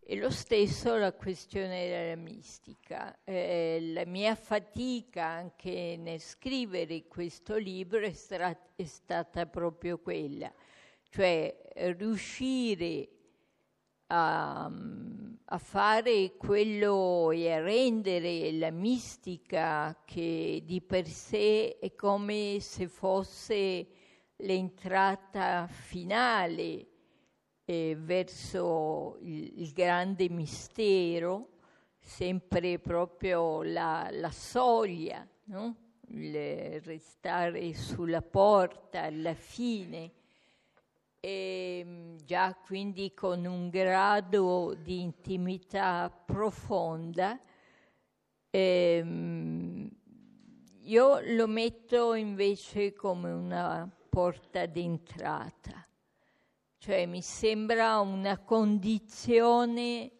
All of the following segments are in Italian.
E lo stesso la questione della mistica. La mia fatica anche nel scrivere questo libro è stata proprio quella, cioè riuscire a fare quello e a rendere la mistica, che di per sé è come se fosse l'entrata finale verso il grande mistero, sempre proprio la soglia, no? Il restare sulla porta alla fine, e già quindi con un grado di intimità profonda. Io lo metto invece come una porta d'entrata, cioè mi sembra una condizione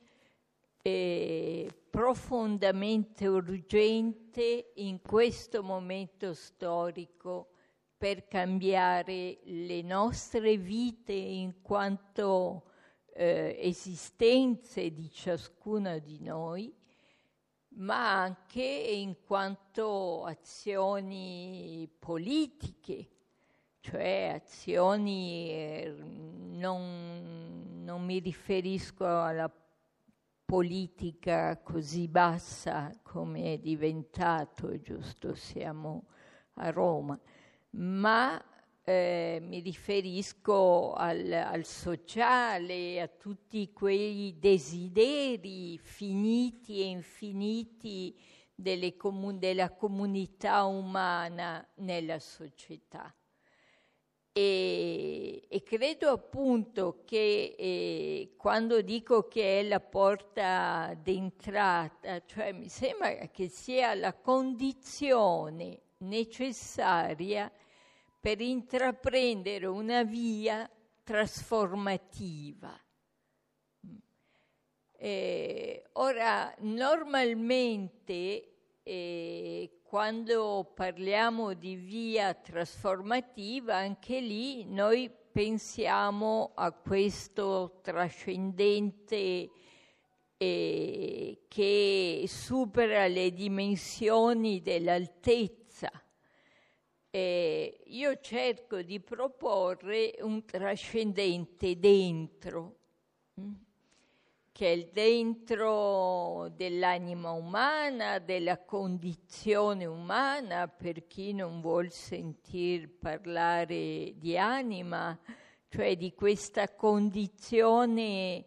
profondamente urgente in questo momento storico per cambiare le nostre vite in quanto esistenze di ciascuna di noi, ma anche in quanto azioni politiche, cioè azioni, non mi riferisco alla politica così bassa come è diventato, giusto, siamo a Roma, ma mi riferisco al sociale, a tutti quei desideri finiti e infiniti della comunità umana nella società. E credo appunto che quando dico che è la porta d'entrata, cioè mi sembra che sia la condizione necessaria per intraprendere una via trasformativa. Ora, normalmente quando parliamo di via trasformativa, anche lì noi pensiamo a questo trascendente che supera le dimensioni dell'altezza. Io cerco di proporre un trascendente dentro, che è il dentro dell'anima umana, della condizione umana, per chi non vuol sentir parlare di anima, cioè di questa condizione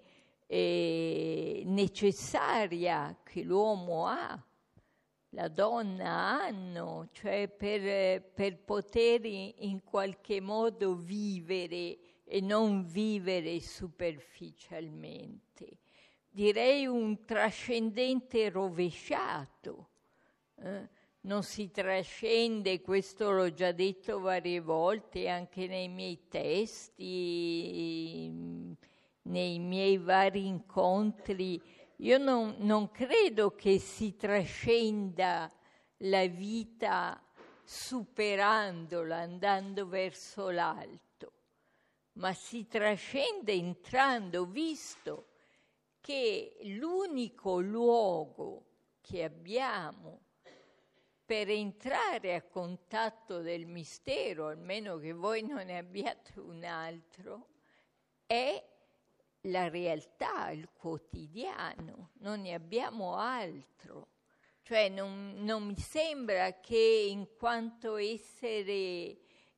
necessaria che l'uomo ha, la donna hanno, cioè per poter in qualche modo vivere e non vivere superficialmente. Direi un trascendente rovesciato. Non si trascende, questo l'ho già detto varie volte anche nei miei testi, nei miei vari incontri. Io non credo che si trascenda la vita superandola, andando verso l'alto, ma si trascende entrando, visto che l'unico luogo che abbiamo per entrare a contatto del mistero, almeno che voi non ne abbiate un altro, è la realtà, il quotidiano, non ne abbiamo altro. Cioè non mi sembra che in quanto esseri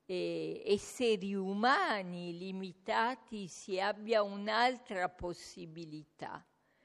umani limitati si abbia un'altra possibilità.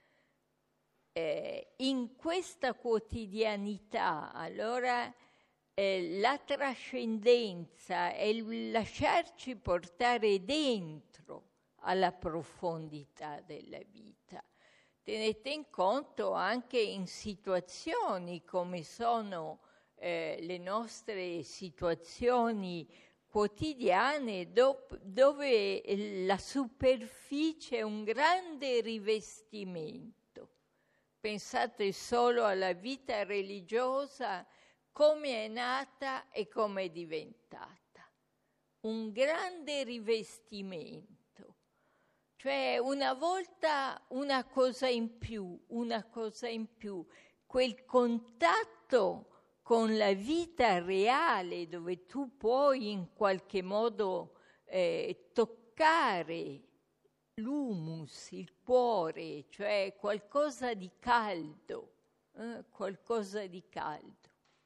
In questa quotidianità, allora, la trascendenza è il lasciarci portare dentro alla profondità della vita. Tenete in conto anche in situazioni come sono le nostre situazioni quotidiane, dove la superficie è un grande rivestimento. Pensate solo alla vita religiosa, come è nata e come è diventata. Un grande rivestimento. Cioè una volta una cosa in più, quel contatto con la vita reale dove tu puoi in qualche modo toccare l'humus, il cuore, cioè qualcosa di caldo, qualcosa di caldo.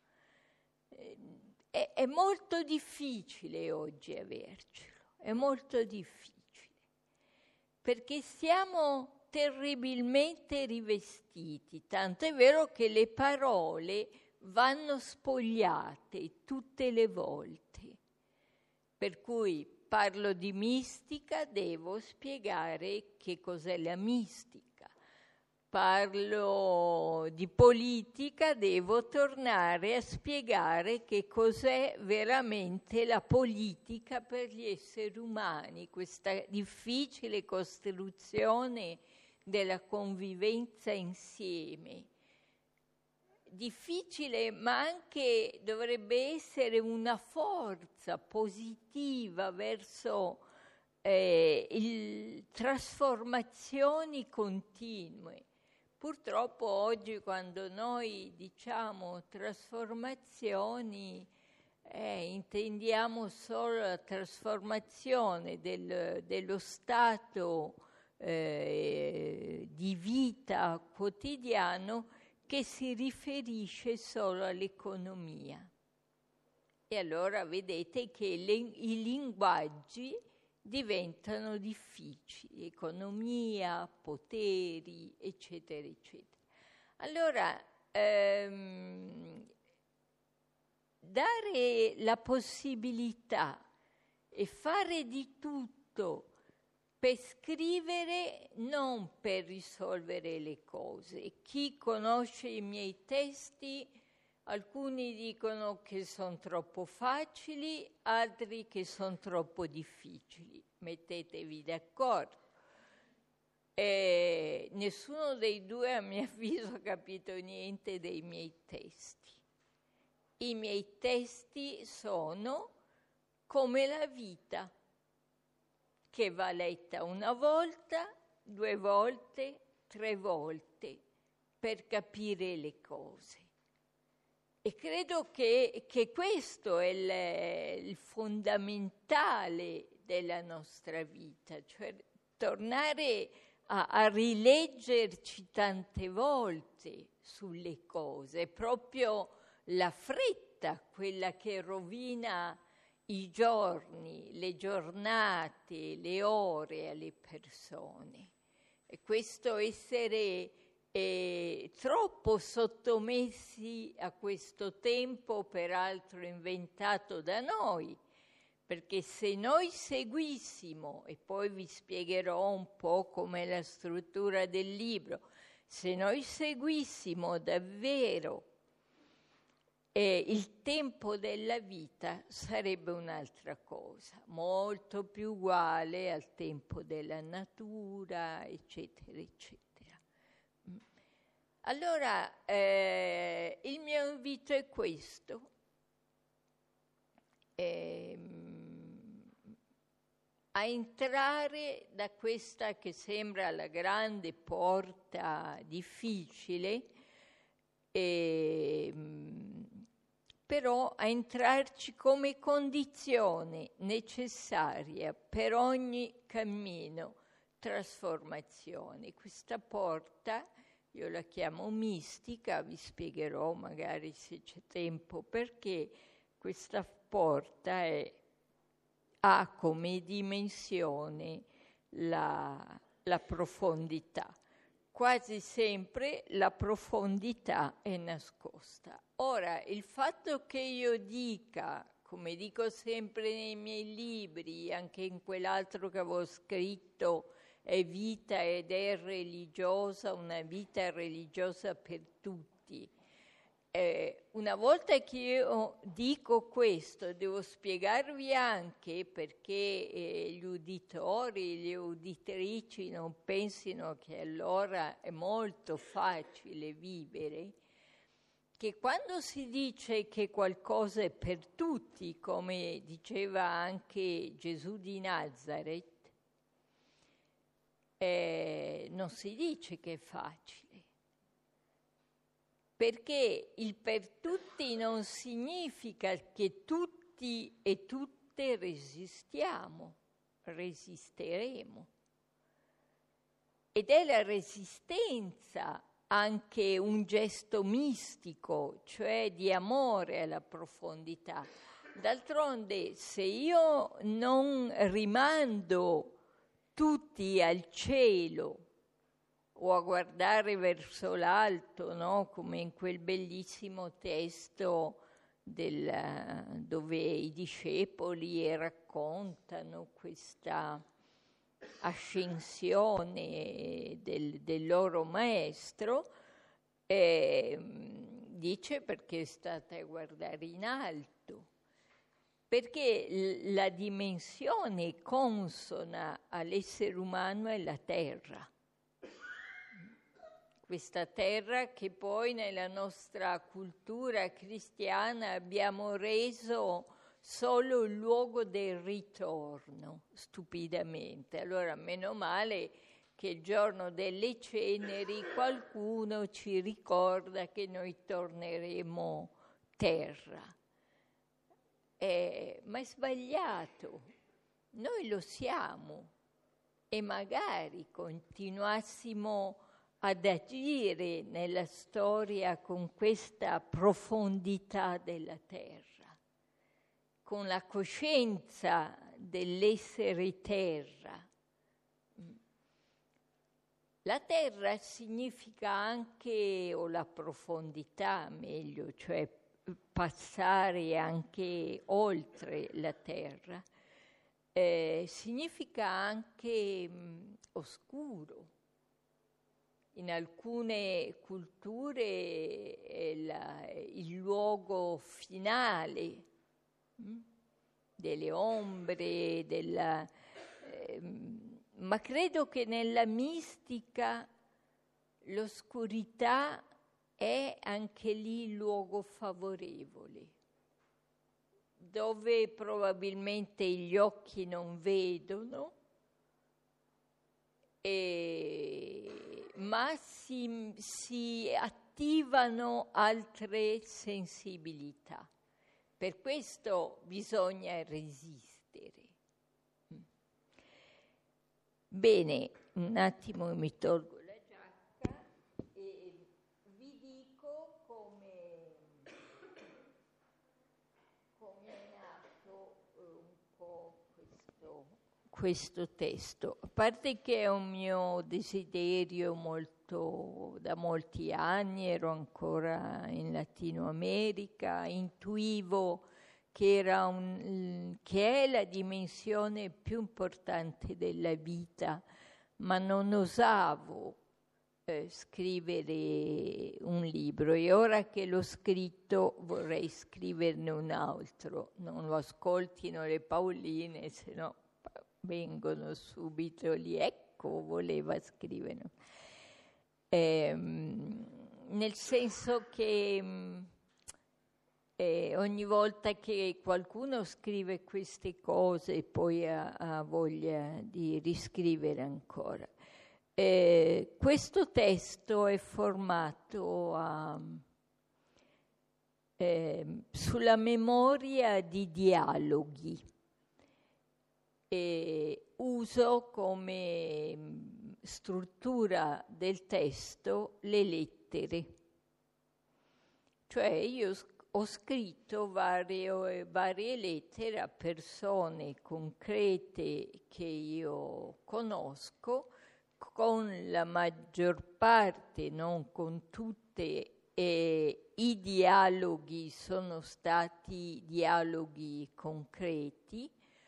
È molto difficile oggi avercelo, è molto difficile, perché siamo terribilmente rivestiti, tanto è vero che le parole vanno spogliate tutte le volte. Per cui parlo di mistica, devo spiegare che cos'è la mistica. Parlo di politica, devo tornare a spiegare che cos'è veramente la politica per gli esseri umani, questa difficile costruzione della convivenza insieme. Difficile, ma anche dovrebbe essere una forza positiva verso trasformazioni continue. Purtroppo oggi quando noi diciamo trasformazioni intendiamo solo la trasformazione dello stato di vita quotidiano che si riferisce solo all'economia. E allora vedete che i linguaggi diventano difficili, economia, poteri, eccetera, eccetera. Allora, dare la possibilità e fare di tutto per scrivere, non per risolvere le cose. Chi conosce i miei testi, alcuni dicono che sono troppo facili, altri che sono troppo difficili. Mettetevi d'accordo. Nessuno dei due, a mio avviso, ha capito niente dei miei testi. I miei testi sono come la vita, che va letta una volta, 2 volte, 3 volte, per capire le cose. E credo che questo è il fondamentale della nostra vita, cioè tornare a rileggerci tante volte sulle cose. È proprio la fretta quella che rovina i giorni, le giornate, le ore alle persone. E questo essere troppo sottomessi a questo tempo, peraltro inventato da noi, perché se noi seguissimo, e poi vi spiegherò un po' com'è la struttura del libro, se noi seguissimo davvero il tempo della vita, sarebbe un'altra cosa, molto più uguale al tempo della natura, eccetera, eccetera. Allora, il mio invito è questo, a entrare da questa che sembra la grande porta difficile, però a entrarci come condizione necessaria per ogni cammino, trasformazione. Questa porta, io la chiamo mistica, vi spiegherò magari se c'è tempo perché questa porta ha come dimensione la profondità. Quasi sempre la profondità è nascosta. Ora, il fatto che io dica, come dico sempre nei miei libri, anche in quell'altro che avevo scritto, è vita ed è religiosa, una vita religiosa per tutti. Una volta che io dico questo, devo spiegarvi anche perché gli uditori, le uditrici non pensino che allora è molto facile vivere, che quando si dice che qualcosa è per tutti, come diceva anche Gesù di Nazareth, non si dice che è facile, perché il per tutti non significa che tutti e tutte resisteremo. Ed è la resistenza anche un gesto mistico, cioè di amore alla profondità. D'altronde, se io non rimando tutti al cielo o a guardare verso l'alto, no? Come in quel bellissimo testo dove i discepoli raccontano questa ascensione del loro maestro, dice perché state a guardare in alto, perché la dimensione consona all'essere umano è la terra. Questa terra che poi nella nostra cultura cristiana abbiamo reso solo il luogo del ritorno, stupidamente. Allora, meno male che il giorno delle ceneri qualcuno ci ricorda che noi torneremo terra. Ma è sbagliato. Noi lo siamo e magari continuassimo ad agire nella storia con questa profondità della terra, con la coscienza dell'essere terra. La terra significa anche, o la profondità meglio, cioè passare anche oltre la terra, significa anche oscuro. In alcune culture è il luogo finale delle ombre, ma credo che nella mistica l'oscurità è anche lì il luogo favorevole, dove probabilmente gli occhi non vedono, ma si attivano altre sensibilità. Per questo bisogna resistere. Bene, un attimo mi tolgo la giacca e vi dico come è nato un po' questo testo. A parte che è un mio desiderio da molti anni, ero ancora in Latino America, intuivo che è la dimensione più importante della vita, ma non osavo scrivere un libro, e ora che l'ho scritto vorrei scriverne un altro. Non lo ascoltino le Pauline, se no vengono subito lì, ecco, voleva scrivere. Nel senso che ogni volta che qualcuno scrive queste cose poi ha voglia di riscrivere ancora. Questo testo è formato sulla memoria di dialoghi. Uso come struttura del testo le lettere. Cioè io ho scritto varie lettere a persone concrete che io conosco, con la maggior parte, non con tutte, i dialoghi sono stati dialoghi concreti,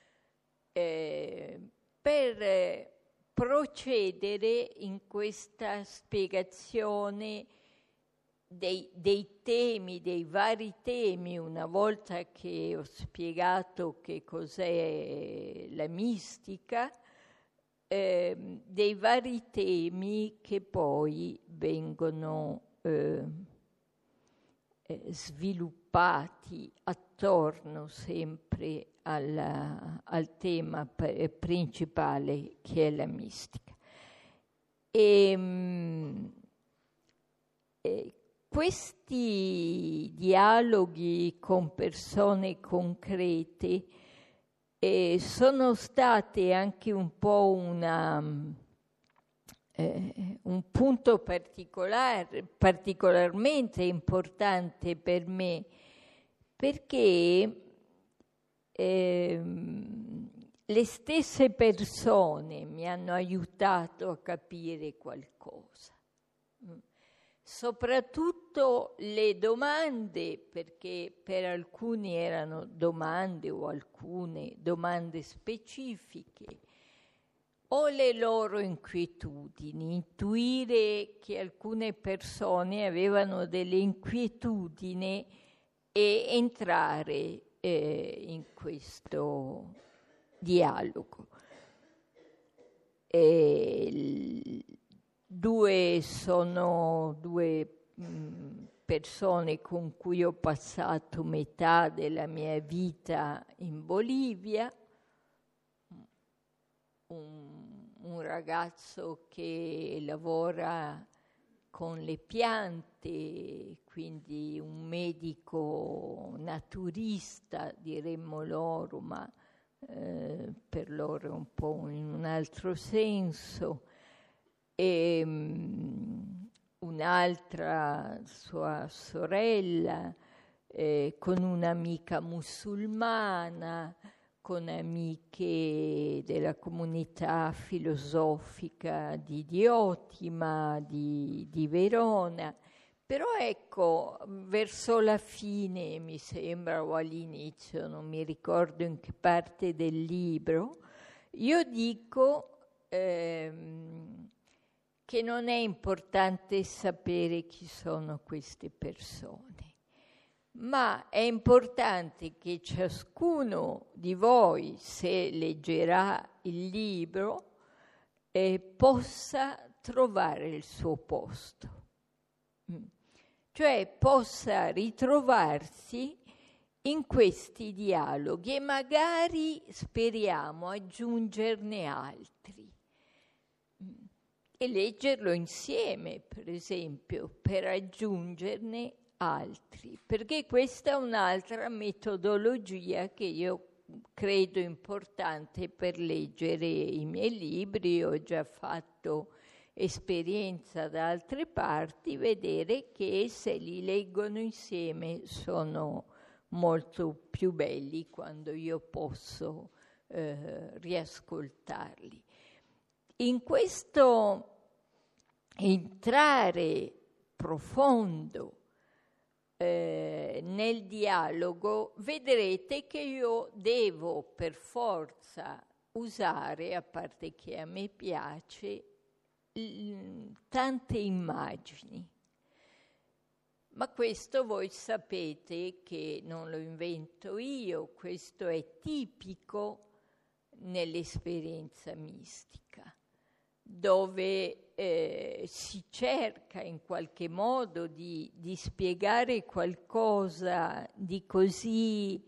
per procedere in questa spiegazione dei temi, dei vari temi, una volta che ho spiegato che cos'è la mistica, dei vari temi che poi vengono sviluppati attorno sempre al tema principale che è la mistica. Questi dialoghi con persone concrete sono state anche un po' un punto particolarmente importante per me, perché le stesse persone mi hanno aiutato a capire qualcosa. Soprattutto le domande, perché per alcuni erano domande o alcune domande specifiche, o le loro inquietudini, intuire che alcune persone avevano delle inquietudini e entrare in questo dialogo. Sono due persone con cui ho passato metà della mia vita in Bolivia, un ragazzo che lavora con le piante, quindi un medico naturista, diremmo loro, ma per loro è un po' in un altro senso, e un'altra sua sorella, con un'amica musulmana, con amiche della comunità filosofica di Diotima, di Verona. Però ecco, verso la fine, mi sembra, o all'inizio, non mi ricordo in che parte del libro, io dico che non è importante sapere chi sono queste persone, ma è importante che ciascuno di voi, se leggerà il libro, possa trovare il suo posto. Cioè possa ritrovarsi in questi dialoghi e magari, speriamo, aggiungerne altri e leggerlo insieme, per esempio, per aggiungerne altri, perché questa è un'altra metodologia che io credo importante per leggere i miei libri. Ho già fatto esperienza da altre parti, vedere che se li leggono insieme sono molto più belli quando io posso riascoltarli. In questo entrare profondo nel dialogo, vedrete che io devo per forza usare, a parte che a me piace, tante immagini. Ma questo voi sapete che non lo invento io, questo è tipico nell'esperienza mistica, dove si cerca in qualche modo di spiegare qualcosa di così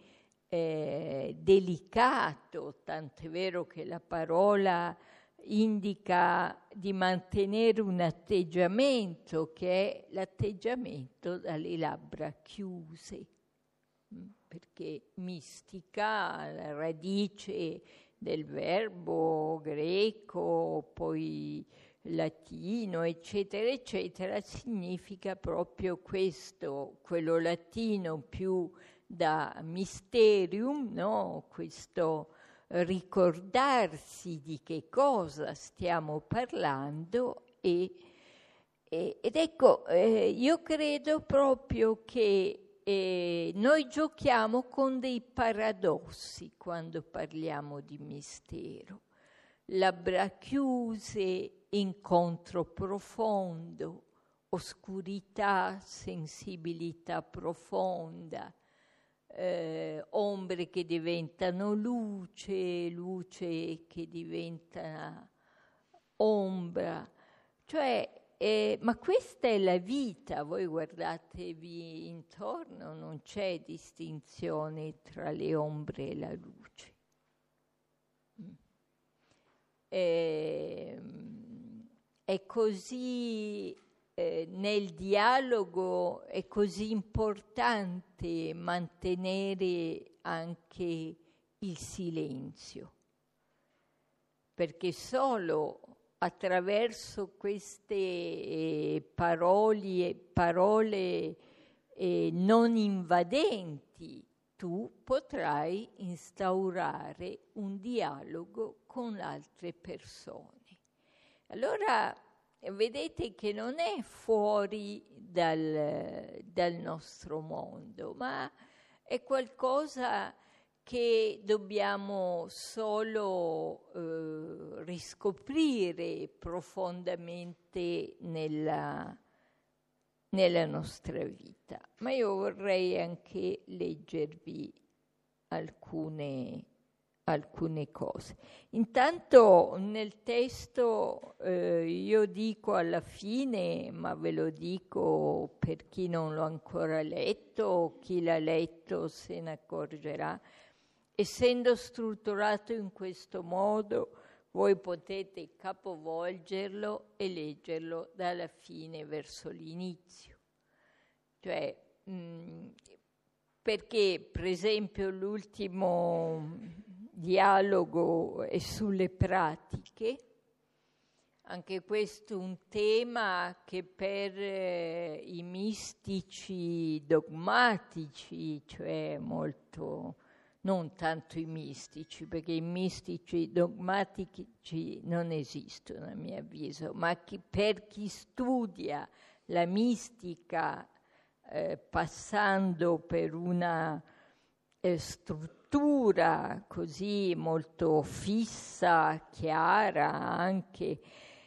delicato, tant'è vero che la parola indica di mantenere un atteggiamento che è l'atteggiamento dalle labbra chiuse, perché mistica, la radice del verbo greco, poi latino, eccetera, eccetera, significa proprio questo, quello latino più da mysterium, no? Questo ricordarsi di che cosa stiamo parlando ed ecco, io credo proprio che noi giochiamo con dei paradossi quando parliamo di mistero. Labbra chiuse, incontro profondo, oscurità, sensibilità profonda, ombre che diventano luce, luce che diventa ombra. Cioè, ma questa è la vita, voi guardatevi intorno, non c'è distinzione tra le ombre e la luce. è così, nel dialogo è così importante mantenere anche il silenzio, perché solo attraverso queste parole non invadenti tu potrai instaurare un dialogo con altre persone. Allora vedete che non è fuori dal nostro mondo, ma è qualcosa che dobbiamo solo riscoprire profondamente nella nostra vita. Ma io vorrei anche leggervi alcune cose. Intanto nel testo io dico alla fine, ma ve lo dico per chi non l'ha ancora letto, chi l'ha letto se ne accorgerà, essendo strutturato in questo modo, voi potete capovolgerlo e leggerlo dalla fine verso l'inizio. Cioè, perché per esempio l'ultimo dialogo è sulle pratiche, anche questo è un tema che per i mistici dogmatici, cioè molto, non tanto i mistici, perché i mistici dogmatici non esistono a mio avviso, ma per chi studia la mistica passando per una struttura così molto fissa, chiara anche,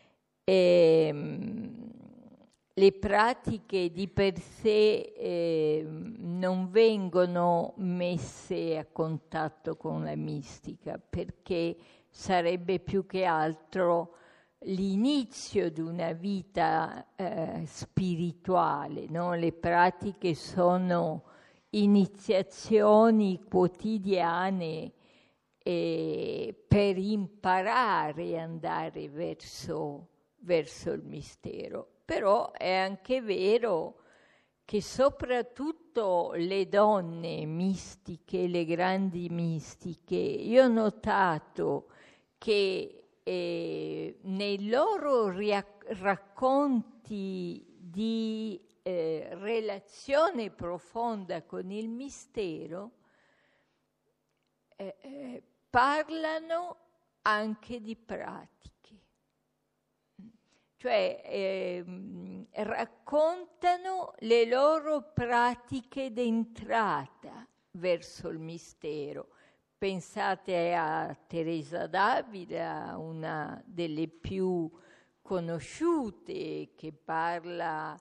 le pratiche di per sé non vengono messe a contatto con la mistica, perché sarebbe più che altro l'inizio di una vita spirituale, no? Le pratiche sono iniziazioni quotidiane per imparare ad andare verso il mistero. Però è anche vero che soprattutto le donne mistiche, le grandi mistiche, io ho notato che nei loro racconti di relazione profonda con il mistero parlano anche di pratiche, cioè raccontano le loro pratiche d'entrata verso il mistero. Pensate a Teresa d'Avila, una delle più conosciute, che parla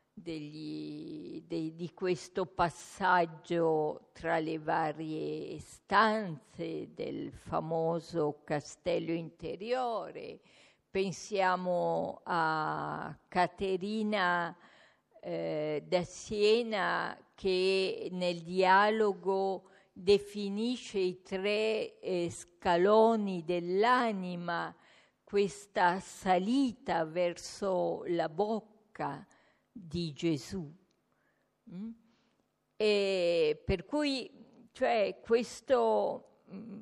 di questo passaggio tra le varie stanze del famoso castello interiore. Pensiamo a Caterina da Siena, che nel dialogo definisce i 3 scaloni dell'anima, questa salita verso la bocca di Gesù. E per cui, cioè, questo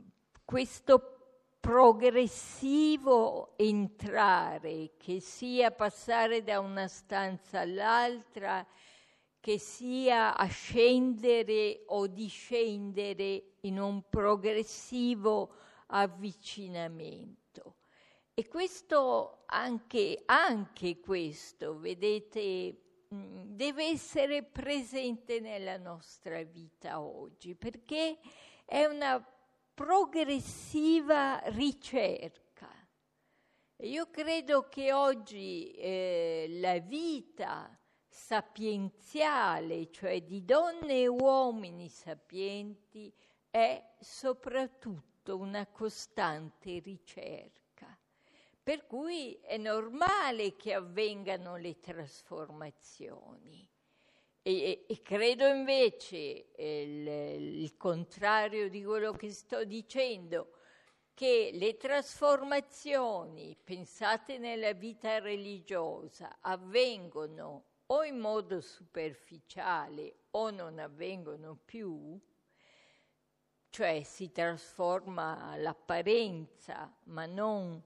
progressivo entrare, che sia passare da una stanza all'altra, che sia ascendere o discendere in un progressivo avvicinamento. E questo anche questo, vedete, deve essere presente nella nostra vita oggi, perché è una progressiva ricerca. E io credo che oggi la vita sapienziale, cioè di donne e uomini sapienti, è soprattutto una costante ricerca. Per cui è normale che avvengano le trasformazioni. E credo invece il contrario di quello che sto dicendo, che le trasformazioni pensate nella vita religiosa avvengono o in modo superficiale o non avvengono più, cioè si trasforma l'apparenza, ma non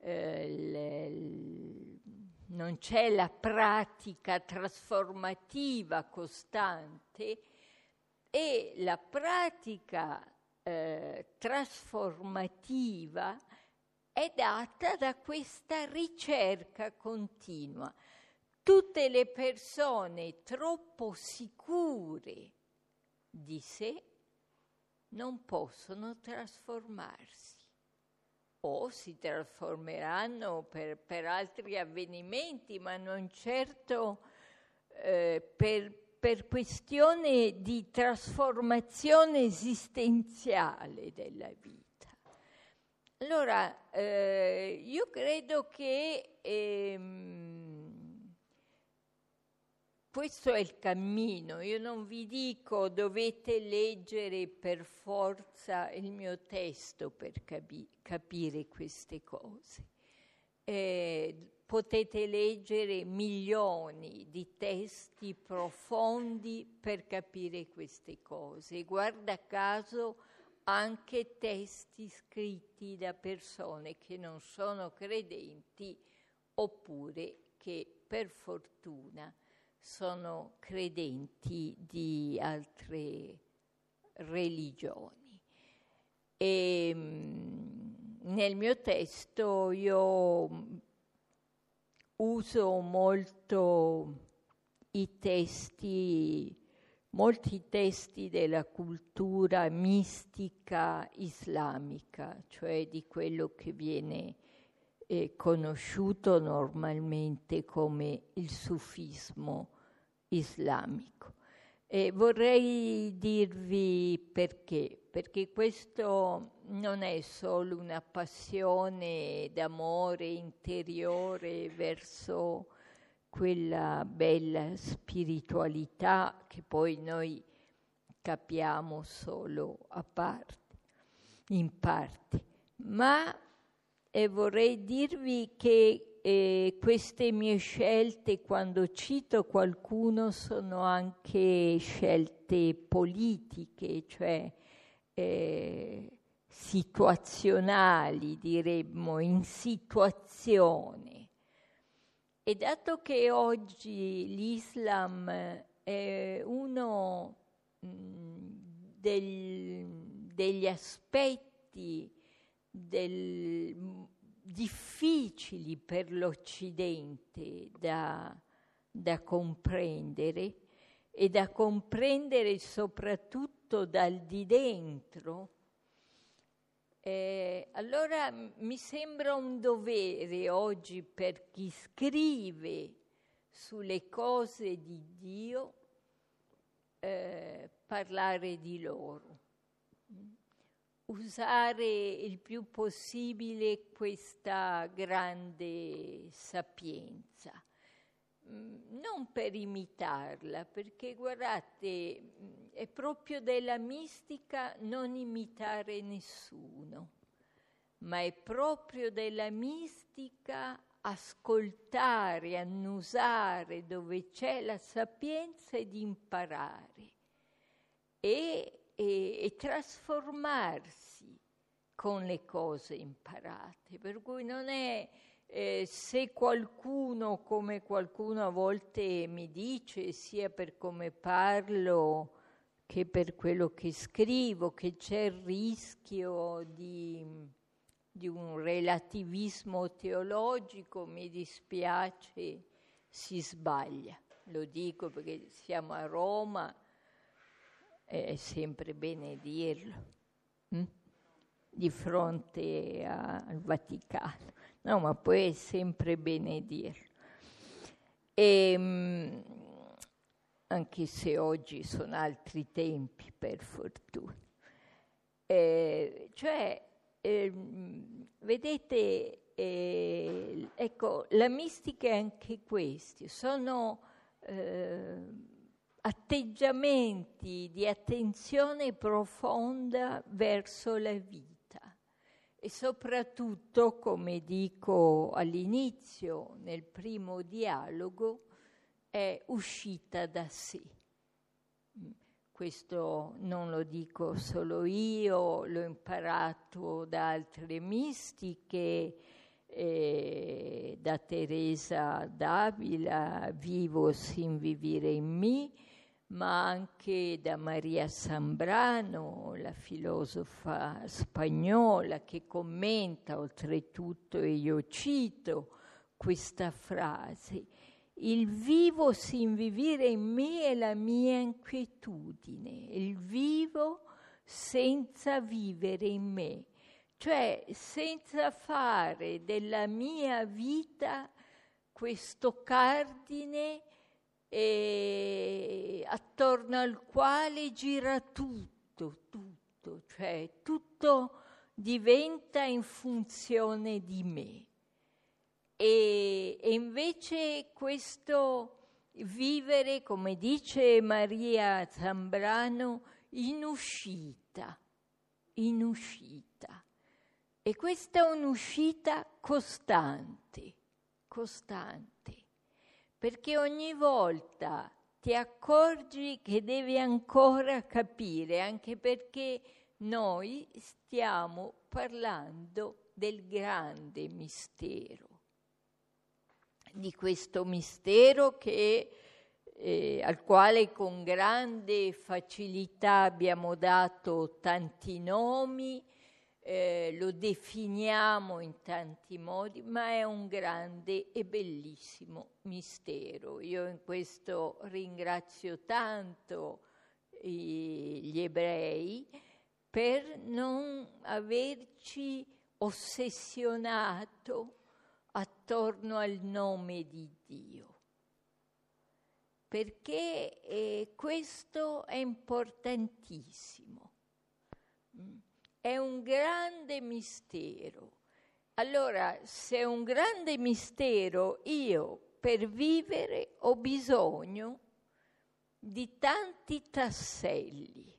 c'è la pratica trasformativa costante, e la pratica trasformativa è data da questa ricerca continua. Tutte le persone troppo sicure di sé non possono trasformarsi, o si trasformeranno per altri avvenimenti, ma non certo per questione di trasformazione esistenziale della vita. Allora, io credo che questo è il cammino. Io non vi dico dovete leggere per forza il mio testo per capire queste cose. Potete leggere milioni di testi profondi per capire queste cose. Guarda caso anche testi scritti da persone che non sono credenti oppure che per fortuna sono credenti di altre religioni. E nel mio testo io uso molto molti testi della cultura mistica islamica, cioè di quello che viene conosciuto normalmente come il sufismo islamico. E vorrei dirvi perché questo non è solo una passione d'amore interiore verso quella bella spiritualità che poi noi capiamo solo in parte, ma vorrei dirvi che queste mie scelte, quando cito qualcuno, sono anche scelte politiche, cioè situazionali, diremmo, in situazione. E dato che oggi l'Islam è uno degli aspetti difficili per l'Occidente da comprendere, e da comprendere soprattutto dal di dentro, allora mi sembra un dovere oggi per chi scrive sulle cose di Dio parlare di loro, usare il più possibile questa grande sapienza, non per imitarla, perché guardate, è proprio della mistica non imitare nessuno, ma è proprio della mistica ascoltare, annusare dove c'è la sapienza ed imparare e trasformarsi con le cose imparate. Per cui non è se qualcuno, come qualcuno a volte mi dice, sia per come parlo che per quello che scrivo, che c'è il rischio di un relativismo teologico, mi dispiace, si sbaglia. Lo dico perché siamo a Roma, è sempre bene dirlo, di fronte al Vaticano. No, ma poi è sempre bene dirlo. Anche se oggi sono altri tempi, per fortuna. Vedete, ecco, la mistica è anche questo, sono atteggiamenti di attenzione profonda verso la vita, e soprattutto, come dico all'inizio, nel primo dialogo, è uscita da sé. Questo non lo dico solo io, l'ho imparato da altre mistiche, da Teresa d'Avila, Vivo sin vivere in me, ma anche da Maria Zambrano, la filosofa spagnola, che commenta oltretutto, e io cito questa frase: il vivo sin vivere in me è la mia inquietudine, il vivo senza vivere in me, cioè senza fare della mia vita questo cardine attorno al quale gira tutto, cioè tutto diventa in funzione di me. E invece questo vivere, come dice Maria Zambrano, in uscita. E questa è un'uscita costante, perché ogni volta ti accorgi che devi ancora capire, anche perché noi stiamo parlando del grande mistero, di questo mistero al quale con grande facilità abbiamo dato tanti nomi, lo definiamo in tanti modi, ma è un grande e bellissimo mistero. Io in questo ringrazio tanto gli ebrei per non averci ossessionato attorno al nome di Dio, perché questo è importantissimo. È un grande mistero. Allora, se è un grande mistero, io per vivere ho bisogno di tanti tasselli,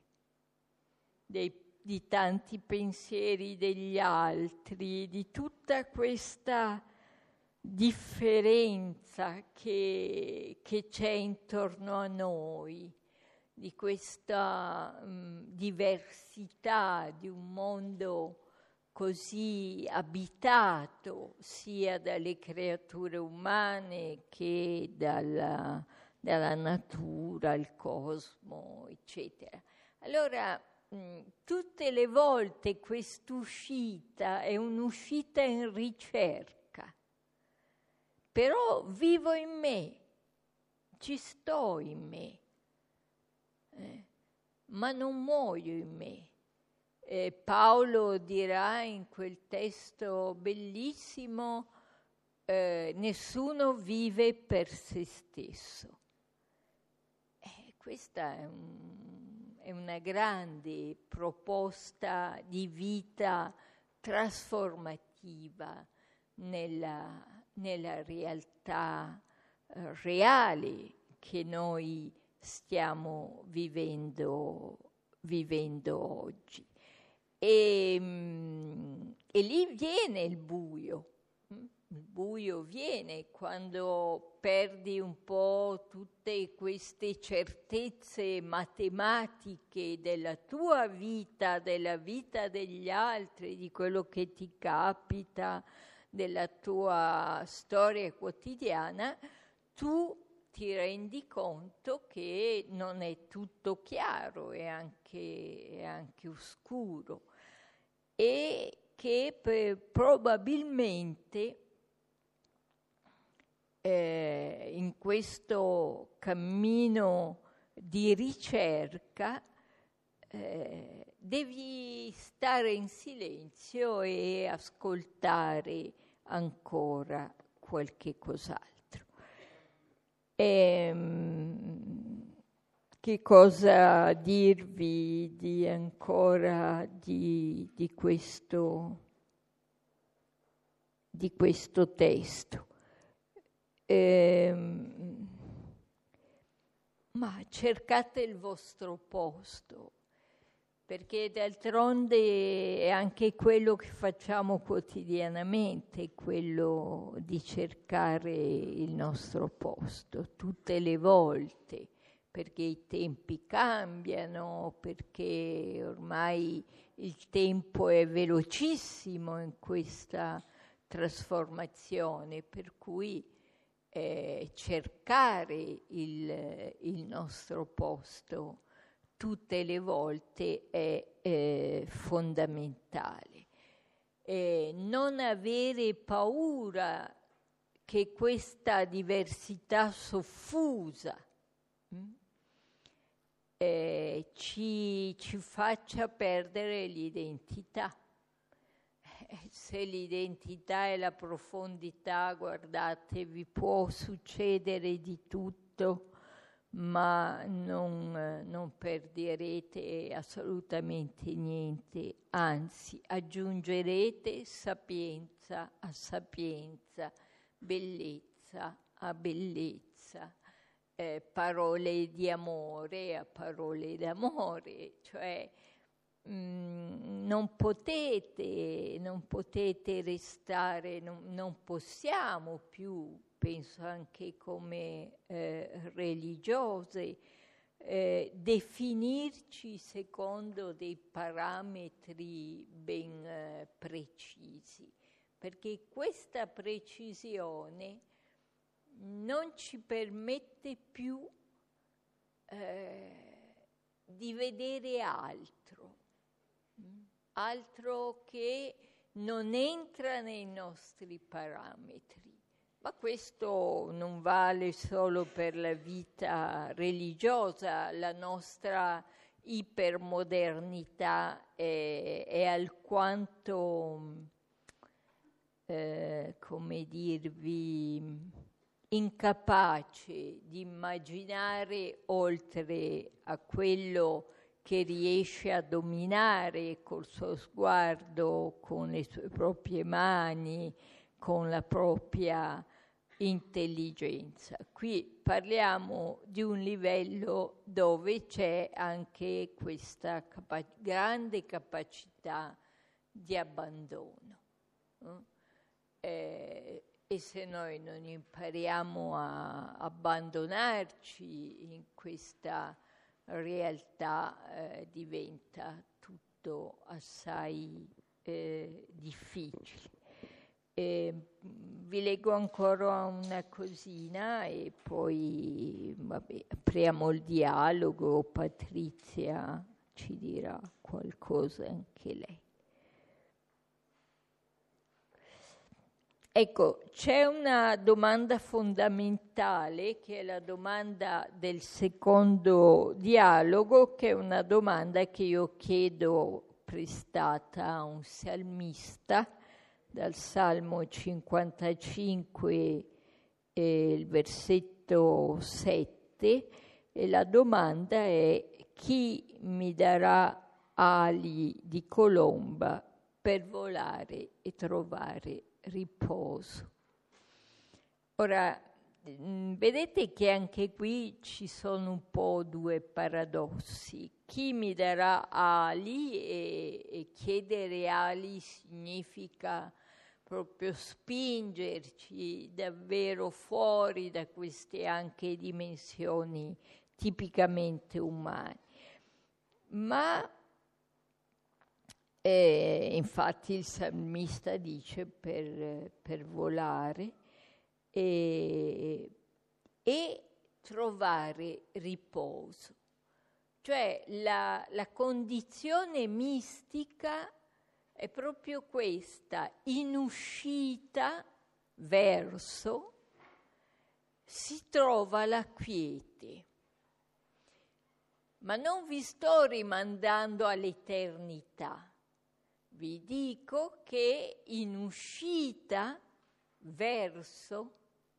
di tanti pensieri degli altri, di tutta questa differenza che c'è intorno a noi, di questa diversità di un mondo così abitato sia dalle creature umane che dalla natura, il cosmo, eccetera. Allora, tutte le volte quest'uscita è un'uscita in ricerca, però vivo in me, ci sto in me, ma non muoio in me. Paolo dirà in quel testo bellissimo, nessuno vive per se stesso. Questa è una grande proposta di vita trasformativa nella realtà reale che noi stiamo vivendo oggi. E lì viene il buio. Il buio viene quando perdi un po' tutte queste certezze matematiche della tua vita, della vita degli altri, di quello che ti capita, della tua storia quotidiana. Tu ti rendi conto che non è tutto chiaro, è anche oscuro, e che probabilmente in questo cammino di ricerca devi stare in silenzio e ascoltare ancora qualche cos'altro. Che cosa dirvi di ancora di questo testo? Ma cercate il vostro posto, perché d'altronde è anche quello che facciamo quotidianamente, quello di cercare il nostro posto tutte le volte, perché i tempi cambiano, perché ormai il tempo è velocissimo in questa trasformazione, per cui cercare il nostro posto tutte le volte è fondamentale. Non avere paura che questa diversità soffusa ci faccia perdere l'identità. Se l'identità è la profondità, guardate, vi può succedere di tutto, ma non perderete assolutamente niente, anzi aggiungerete sapienza a sapienza, bellezza a bellezza, parole di amore a parole d'amore, cioè non potete restare, non possiamo più, penso anche come religiose, definirci secondo dei parametri ben precisi, perché questa precisione non ci permette più di vedere altro che non entra nei nostri parametri. Ma questo non vale solo per la vita religiosa, la nostra ipermodernità è alquanto, come dirvi, incapace di immaginare oltre a quello che riesce a dominare col suo sguardo, con le sue proprie mani, con la propria intelligenza. Qui parliamo di un livello dove c'è anche questa grande capacità di abbandono. E se noi non impariamo a abbandonarci in questa realtà, diventa tutto assai difficile. Vi leggo ancora una cosina e poi apriamo il dialogo. Patrizia ci dirà qualcosa anche lei. Ecco, c'è una domanda fondamentale che è la domanda del secondo dialogo, che è una domanda che io chiedo prestata a un salmista dal Salmo 55, il versetto 7, e la domanda è: chi mi darà ali di colomba per volare e trovare riposo? Ora, vedete che anche qui ci sono un po' due paradossi. Chi mi darà ali, e chiedere ali significa proprio spingerci davvero fuori da queste anche dimensioni tipicamente umane. Ma infatti il salmista dice per volare e trovare riposo. Cioè la condizione mistica è proprio questa: in uscita verso si trova la quiete. Ma non vi sto rimandando all'eternità. Vi dico che in uscita verso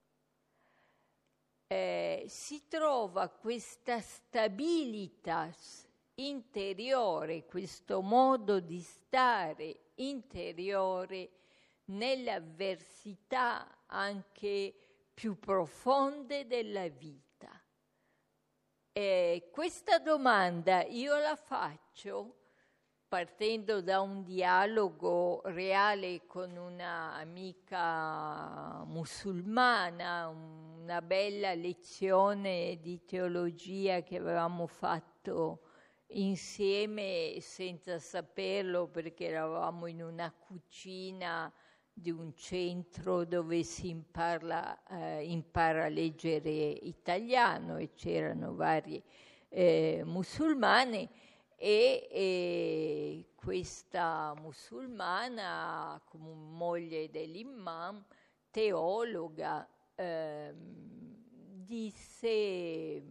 si trova questa stabilitas interiore, questo modo di stare interiore nelle avversità anche più profonde della vita. Questa domanda io la faccio partendo da un dialogo reale con una amica musulmana, una bella lezione di teologia che avevamo fatto insieme senza saperlo, perché eravamo in una cucina di un centro dove si impara a leggere italiano, e c'erano vari musulmani, e questa musulmana, come moglie dell'imam, teologa, disse,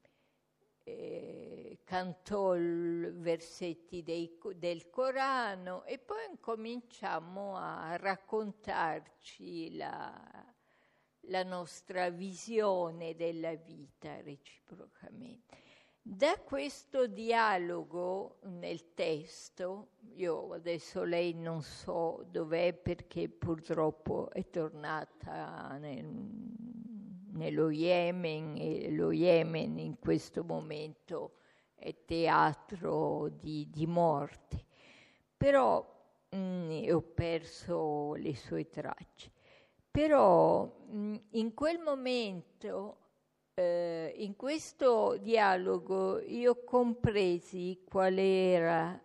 cantò versetti del Corano, e poi incominciammo a raccontarci la nostra visione della vita reciprocamente. Da questo dialogo nel testo, io adesso lei non so dov'è perché purtroppo è tornata nello Yemen, e lo Yemen in questo momento è teatro di morte, però ho perso le sue tracce. Però in quel momento, in questo dialogo, io compresi qual era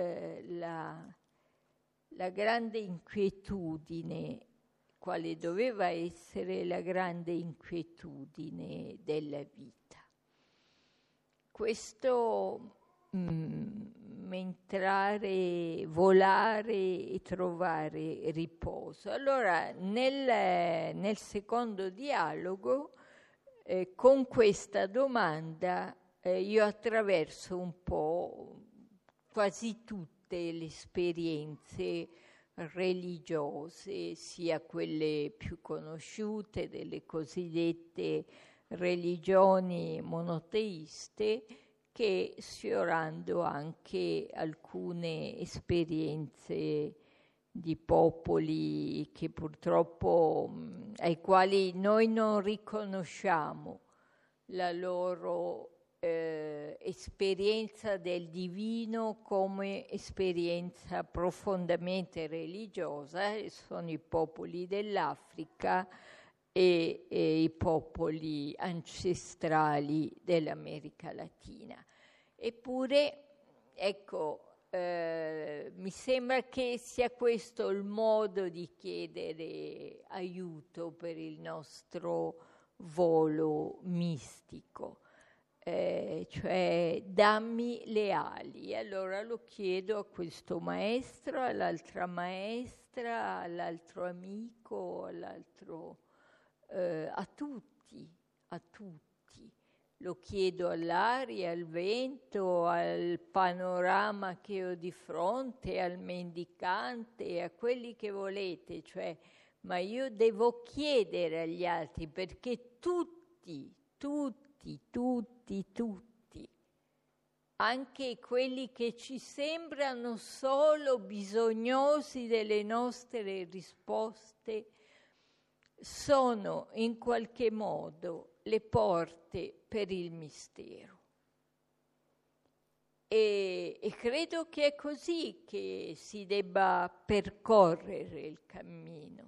la grande inquietudine, quale doveva essere la grande inquietudine della vita. Questo entrare, volare e trovare riposo. Allora, nel secondo dialogo, con questa domanda, io attraverso un po' quasi tutte le esperienze religiose, sia quelle più conosciute delle cosiddette religioni monoteiste, che sfiorando anche alcune esperienze di popoli che purtroppo ai quali noi non riconosciamo la loro esperienza del divino come esperienza profondamente religiosa, sono i popoli dell'Africa e i popoli ancestrali dell'America Latina. Eppure, ecco, mi sembra che sia questo il modo di chiedere aiuto per il nostro volo mistico, cioè dammi le ali. Allora lo chiedo a questo maestro, all'altra maestra, all'altro amico, all'altro, a tutti. Lo chiedo all'aria, al vento, al panorama che ho di fronte, al mendicante, a quelli che volete, cioè, ma io devo chiedere agli altri, perché tutti, anche quelli che ci sembrano solo bisognosi delle nostre risposte, sono in qualche modo le porte per il mistero. E credo che è così che si debba percorrere il cammino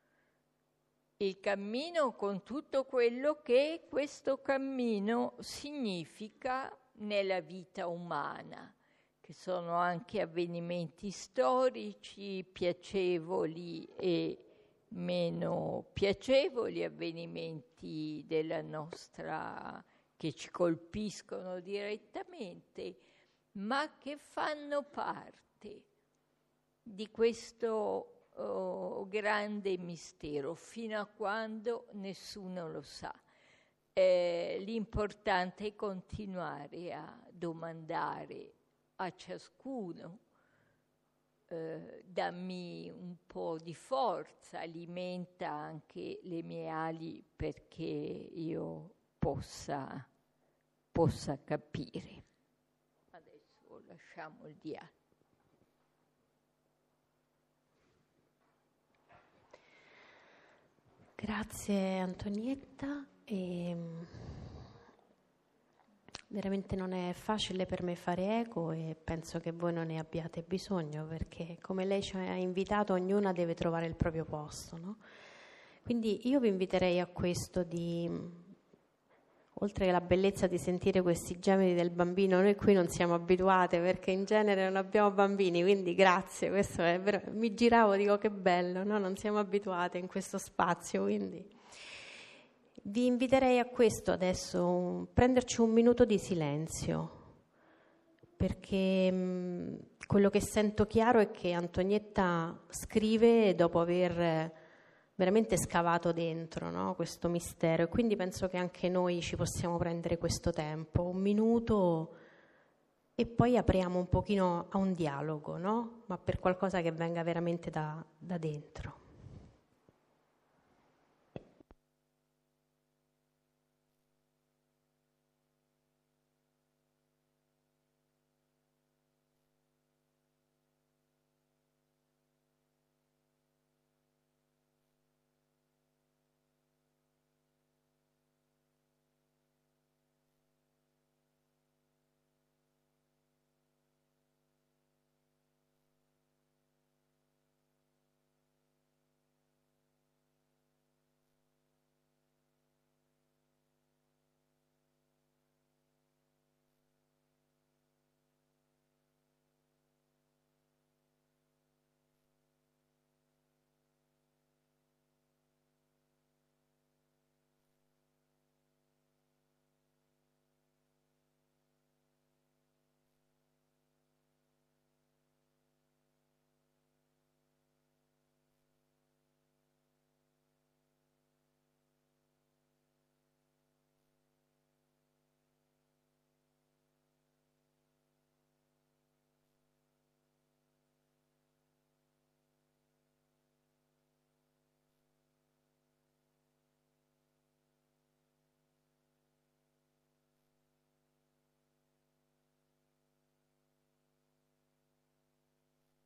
con tutto quello che questo cammino significa nella vita umana, che sono anche avvenimenti storici, piacevoli e meno piacevoli, avvenimenti della nostra, che ci colpiscono direttamente, ma che fanno parte di questo grande mistero, fino a quando nessuno lo sa. L'importante è continuare a domandare a ciascuno, dammi un po' di forza, alimenta anche le mie ali perché io possa capire. Adesso lasciamo il dialogo. Grazie Antonietta. Veramente non è facile per me fare eco e penso che voi non ne abbiate bisogno, perché come lei ci ha invitato, ognuna deve trovare il proprio posto, no? Quindi io vi inviterei a questo oltre che la bellezza di sentire questi gemiti del bambino, noi qui non siamo abituate perché in genere non abbiamo bambini, quindi grazie, questo è vero. Mi giravo, dico che bello, no? Non siamo abituate in questo spazio, quindi vi inviterei a questo adesso, prenderci un minuto di silenzio, perché quello che sento chiaro è che Antonietta scrive dopo aver veramente scavato dentro, no, questo mistero, e quindi penso che anche noi ci possiamo prendere questo tempo, un minuto, e poi apriamo un pochino a un dialogo, no? Ma per qualcosa che venga veramente da dentro.